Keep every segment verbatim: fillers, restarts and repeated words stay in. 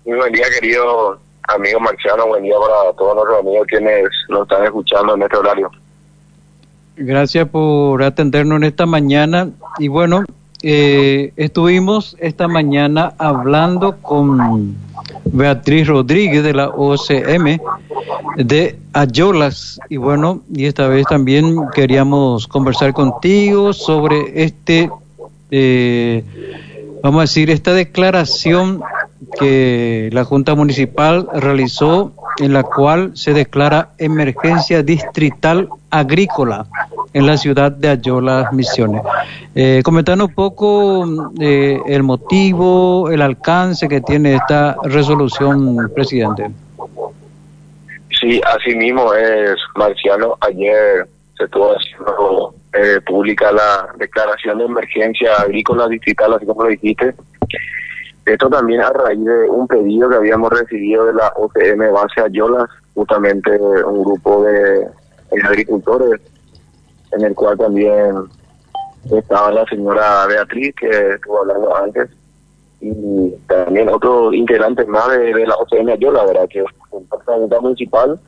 Muy buen día, querido amigo Marciano. Buen día para todos nuestros amigos quienes nos están escuchando en este horario. Gracias por atendernos en esta mañana. Y bueno, eh, estuvimos esta mañana hablando con Beatriz Rodríguez de la O C M de Ayolas. Y bueno, y esta vez también queríamos conversar contigo sobre este, eh, vamos a decir, esta declaración que la Junta Municipal realizó, en la cual se declara emergencia distrital agrícola en la ciudad de Ayolas, Misiones. Eh, comentando un poco eh, el motivo, el alcance que tiene esta resolución, presidente. Sí, así mismo es, Marciano. Ayer se estuvo haciendo eh, pública la declaración de emergencia agrícola distrital, así como lo dijiste. Esto también a raíz de un pedido que habíamos recibido de la O C M Base Ayolas, justamente un grupo de, de agricultores, en el cual también estaba la señora Beatriz, que estuvo hablando antes, y también otros integrantes más de, de la O C M Ayolas, ¿verdad? Que la Junta Municipal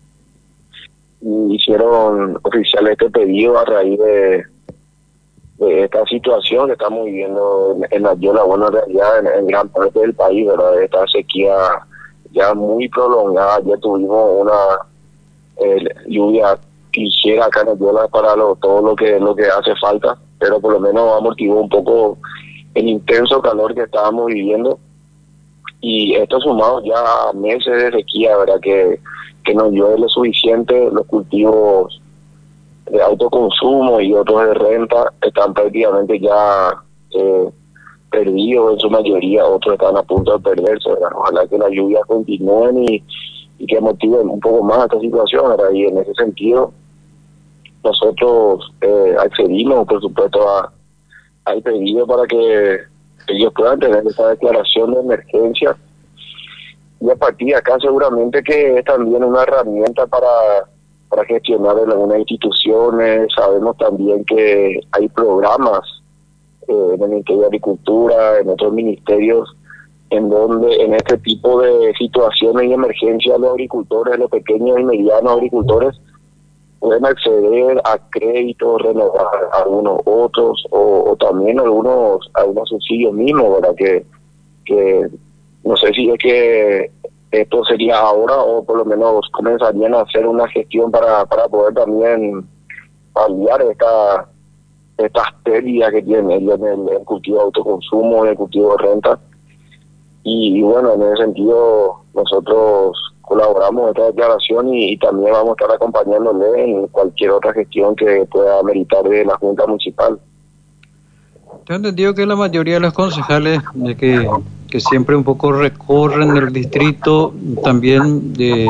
y hicieron oficial este pedido a raíz de, de esta situación que estamos viviendo en, en Ayola, bueno, en realidad en, en gran parte del país, ¿verdad? Esta sequía ya muy prolongada. Ya tuvimos una eh, lluvia ligera acá en Ayola para lo, todo lo que lo que hace falta, pero por lo menos amortiguó un poco el intenso calor que estábamos viviendo. Y esto sumado ya a meses de sequía, ¿verdad? Que, que no llueve lo suficiente, los cultivos de autoconsumo y otros de renta están prácticamente ya eh, perdidos en su mayoría, otros están a punto de perderse, ¿verdad? Ojalá que las lluvias continúen y, y que motiven un poco más esta situación, ¿verdad? Y en ese sentido nosotros eh, accedimos, por supuesto, a, al pedido para que ellos puedan tener esta declaración de emergencia, y a partir de acá seguramente que es también una herramienta para, para gestionar en algunas instituciones. Sabemos también que hay programas eh, en el Ministerio de Agricultura, en otros ministerios, en donde en este tipo de situaciones y emergencias los agricultores, los pequeños y medianos agricultores, pueden acceder a créditos, renovar algunos otros, o, o también algunos algunos subsidios mismos, ¿verdad? Que, que no sé si es que esto sería ahora, o por lo menos comenzarían a hacer una gestión para, para poder también paliar esta, estas pérdidas que tienen ellos en el, el cultivo de autoconsumo, en el cultivo de renta. Y, y bueno, en ese sentido nosotros colaboramos en esta declaración y, y también vamos a estar acompañándole en cualquier otra gestión que pueda meritar de la Junta Municipal. Tengo entendido que la mayoría de los concejales de que, que siempre un poco recorren el distrito también de,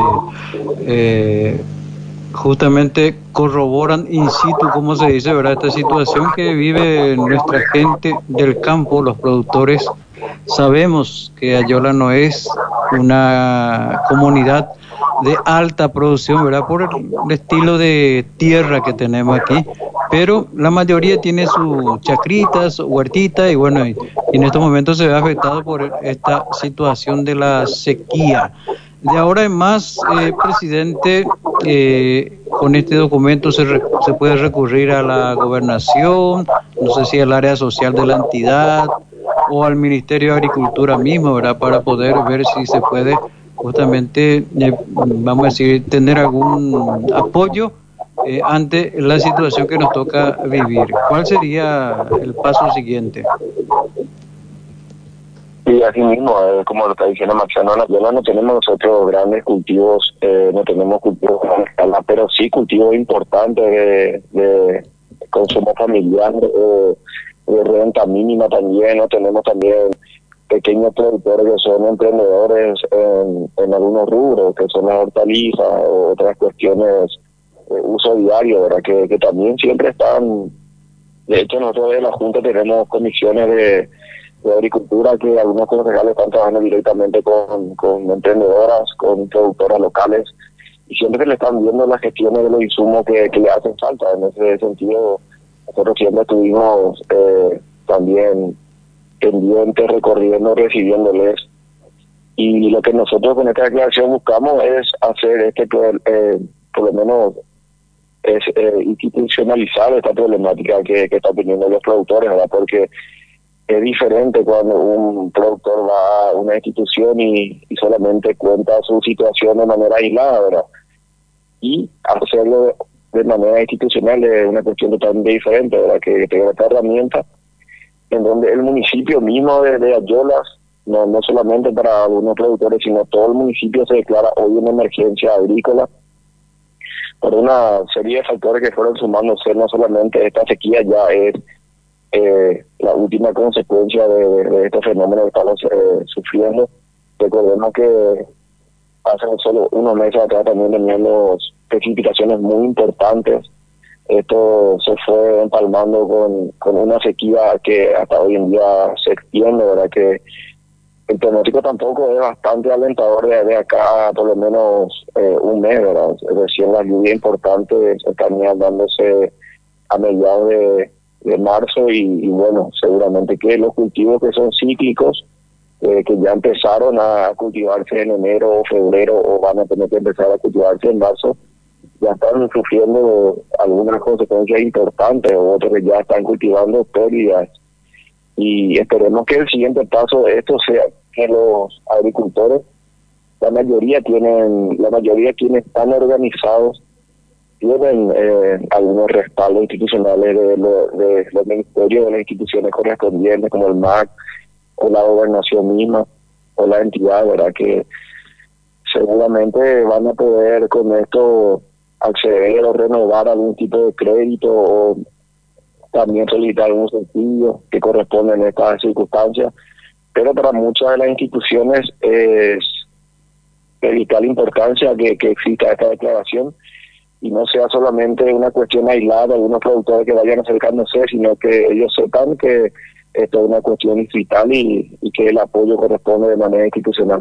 eh, justamente corroboran in situ, como se dice, ¿verdad? Esta situación que vive nuestra gente del campo, los productores. Sabemos que Ayola no es una comunidad de alta producción, ¿verdad? Por el, el estilo de tierra que tenemos aquí, pero la mayoría tiene sus chacritas, huertitas, y bueno, y, y en estos momentos se ve afectado por esta situación de la sequía. De ahora en más, eh, presidente, eh, con este documento se, re, se puede recurrir a la gobernación, no sé si al área social de la entidad o al Ministerio de Agricultura mismo, ¿verdad? Para poder ver si se puede justamente, eh, vamos a decir, tener algún apoyo eh, ante la situación que nos toca vivir. ¿Cuál sería el paso siguiente? Sí, así mismo, eh, como lo está diciendo Marciano, en Ayola no tenemos nosotros grandes cultivos, eh, no tenemos cultivos a gran escala, pero sí cultivos importantes de, de consumo familiar, eh, de renta mínima también, no tenemos también pequeños productores que son emprendedores en, en algunos rubros, que son las hortalizas o otras cuestiones de uso diario, ¿verdad? Que, que también siempre están. De hecho, nosotros de la Junta tenemos comisiones de, de agricultura que algunos concejales están trabajando directamente con, con emprendedoras, con productoras locales, y siempre se le están viendo las gestiones de los insumos que, que le hacen falta. En ese sentido, nosotros siempre estuvimos eh, también pendientes, recorriendo, recibiéndoles Y lo que nosotros con esta declaración buscamos es hacer este, eh, por lo menos, es eh, institucionalizar esta problemática que, que están teniendo los productores, ¿verdad? Porque es diferente cuando un productor va a una institución y, y solamente cuenta su situación de manera aislada, ¿verdad? Y hacerlo de manera institucional es una cuestión totalmente diferente, ¿verdad? Que tenga esta herramienta en donde el municipio mismo de, de Ayolas, no, no solamente para algunos productores, sino todo el municipio se declara hoy una emergencia agrícola por una serie de factores que fueron sumándose. No solamente esta sequía ya es eh, la última consecuencia de, de, de este fenómeno que estamos eh, sufriendo. Recordemos que hace solo unos meses atrás también teníamos precipitaciones muy importantes. Esto se fue empalmando con, con una sequía que hasta hoy en día se extiende, ¿verdad? Que el pronóstico tampoco es bastante alentador de, de acá por lo menos eh, un mes, ¿verdad? Recién las lluvias importantes están dándose a mediados de, de marzo y, y bueno, seguramente que los cultivos que son cíclicos, eh, que ya empezaron a cultivarse en enero o febrero o van a tener que empezar a cultivarse en marzo, ya están sufriendo algunas consecuencias importantes, o otros que ya están cultivando pérdidas. Y esperemos que el siguiente paso de esto sea que los agricultores, la mayoría tienen, la mayoría quienes están organizados, tienen eh, algunos respaldos institucionales de, lo, de los ministerios, de las instituciones correspondientes, como el M A C, o la gobernación misma, o la entidad, ¿verdad? Que seguramente van a poder con esto acceder o renovar algún tipo de crédito o también solicitar algún subsidio que corresponde en estas circunstancias, pero para muchas de las instituciones es de vital importancia que, que exista esta declaración y no sea solamente una cuestión aislada de algunos productores que vayan acercándose, sino que ellos sepan que esto es una cuestión distrital y, y que el apoyo corresponde de manera institucional.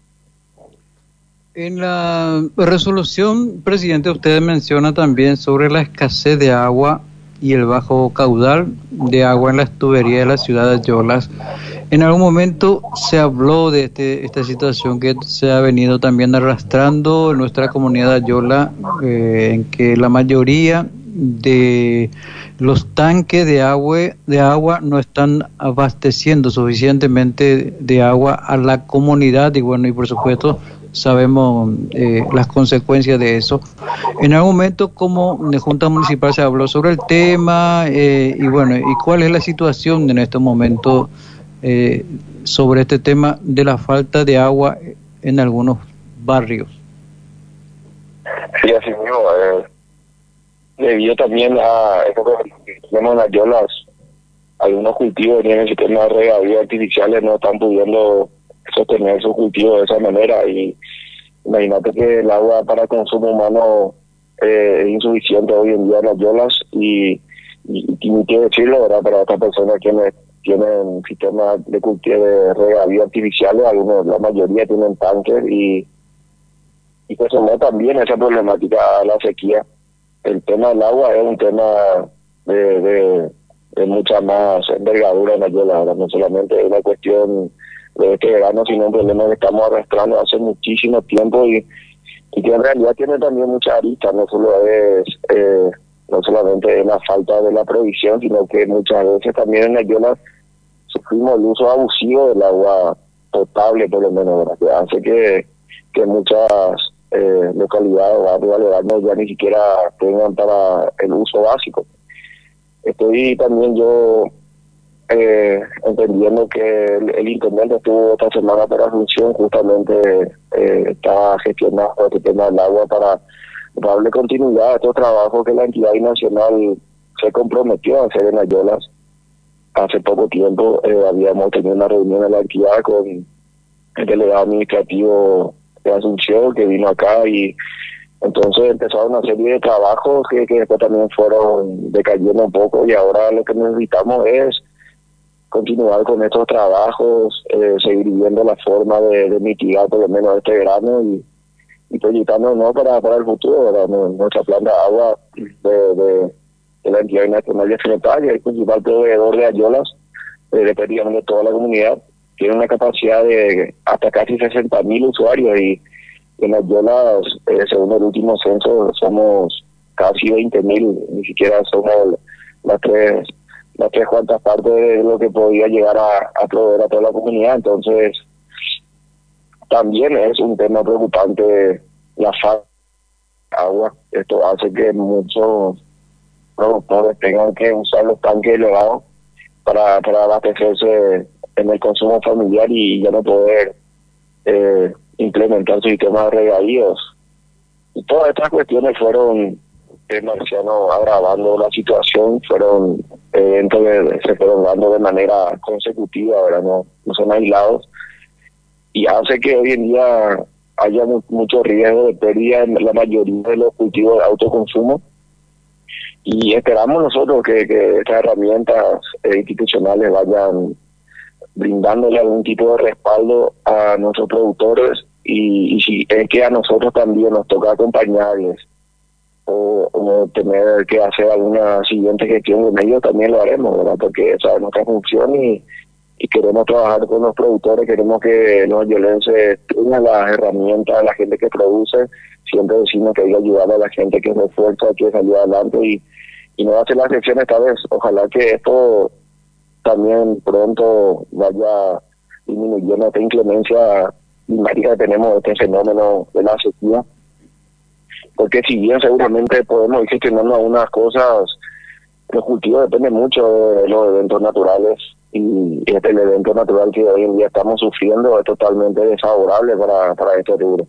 En la resolución, presidente, usted menciona también sobre la escasez de agua y el bajo caudal de agua en las tuberías de la ciudad de Ayolas. En algún momento se habló de este, esta situación que se ha venido también arrastrando en nuestra comunidad de Ayola, eh, en que la mayoría de los tanques de agua, de agua no están abasteciendo suficientemente de agua a la comunidad y bueno, y por supuesto sabemos eh, las consecuencias de eso. En algún momento como de Junta Municipal se habló sobre el tema eh, y bueno, y cuál es la situación en este momento eh, sobre este tema de la falta de agua en algunos barrios. Sí, así mismo, eh, debido también a esto que tenemos en Ayolas, algunos cultivos en el sistema de regadío artificiales no están pudiendo sostener su cultivo de esa manera y imagínate que el agua para consumo humano eh, es insuficiente hoy en día en las Ayolas y, y, y ni quiero decirlo, ¿verdad? Para estas personas que tienen sistemas de cultivo de regadío artificiales, algunos, la mayoría tienen tanques y y pues no también esa problemática a la sequía. El tema del agua es un tema de, de, de mucha más envergadura en Ayola, no solamente es una cuestión de este verano, sino un problema que estamos arrastrando hace muchísimo tiempo y, y que en realidad tiene también muchas aristas, no solo es eh, no solamente es la falta de la provisión, sino que muchas veces también en Ayola sufrimos el uso abusivo del agua potable, por lo menos, ¿verdad? Que hace que, que muchas eh, localidades o barrios aledaños ya ni siquiera tengan para el uso básico. Estoy también yo eh, entendiendo que el, el intendente estuvo esta semana para Asunción, justamente eh, está gestionando este tema del agua para darle continuidad a estos trabajos que la entidad nacional se comprometió a hacer en Ayolas. Hace poco tiempo eh, habíamos tenido una reunión en la entidad con el delegado administrativo de Asunción que vino acá y entonces empezaron una serie de trabajos que, que después también fueron decayendo un poco y ahora lo que necesitamos es continuar con estos trabajos, eh, seguir viendo la forma de, de mitigar por lo menos este verano y, y proyectándonos ¿no? para, para el futuro, ¿verdad? Nuestra planta de agua de, de, de la entidad nacional de Finetaria, el principal proveedor de Ayolas, eh, de prácticamente toda la comunidad. tiene una capacidad de hasta casi sesenta mil usuarios y en las Yolas, eh, según el último censo, somos casi veinte mil, ni siquiera somos las tres las tres cuartas partes de lo que podía llegar a, a proveer a toda la comunidad. Entonces, también es un tema preocupante la falta de agua. Esto hace que muchos productores tengan que usar los tanques elevados para, para abastecerse en el consumo familiar y ya no poder eh, implementar su sistema de regadíos. Y todas estas cuestiones fueron, eh, Marciano, agravando la situación, fueron eventos que se fueron dando de manera consecutiva, ¿verdad? No, no son aislados, y hace que hoy en día haya mu mucho riesgo de pérdida en la mayoría de los cultivos de autoconsumo, y esperamos nosotros que, que estas herramientas eh, institucionales vayan brindándole algún tipo de respaldo a nuestros productores, y, y si es que a nosotros también nos toca acompañarles o, o tener que hacer alguna siguiente gestión con ellos, también lo haremos, ¿verdad? Porque esa es nuestra función y, y queremos trabajar con los productores, queremos que los yolenses tengan las herramientas, la gente que produce. Siempre decimos que hay que ayudar a la gente que se esfuerza, que salió adelante, y, y no va a ser la excepción esta vez. Ojalá que esto también pronto vaya disminuyendo esta inclemencia climática que tenemos, este fenómeno de la sequía, porque si bien seguramente podemos ir gestionando algunas cosas, los cultivos dependen mucho de los eventos naturales, y este el evento natural que hoy en día estamos sufriendo es totalmente desfavorable para, para este rubro.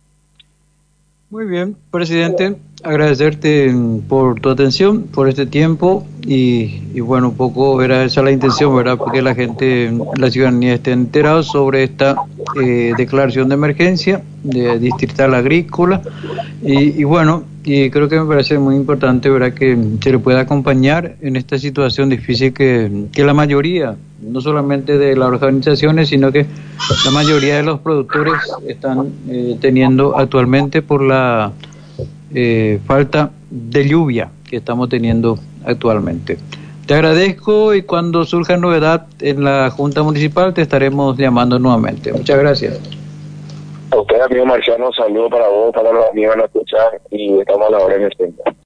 Muy bien, presidente, agradecerte por tu atención, por este tiempo, y, y bueno, un poco era esa la intención, ¿verdad? Porque la gente, la ciudadanía esté enterada sobre esta eh, declaración de emergencia de distrital agrícola, y, y bueno, y creo que me parece muy importante, ¿verdad?, que se le pueda acompañar en esta situación difícil que, que la mayoría, no solamente de las organizaciones, sino que la mayoría de los productores están eh, teniendo actualmente por la eh, falta de lluvia que estamos teniendo actualmente. Te agradezco, y cuando surja novedad en la Junta Municipal te estaremos llamando nuevamente. Muchas gracias. A usted, amigo Marciano, saludo para vos, para los amigos que nos escuchan, y estamos a la hora en el tiempo.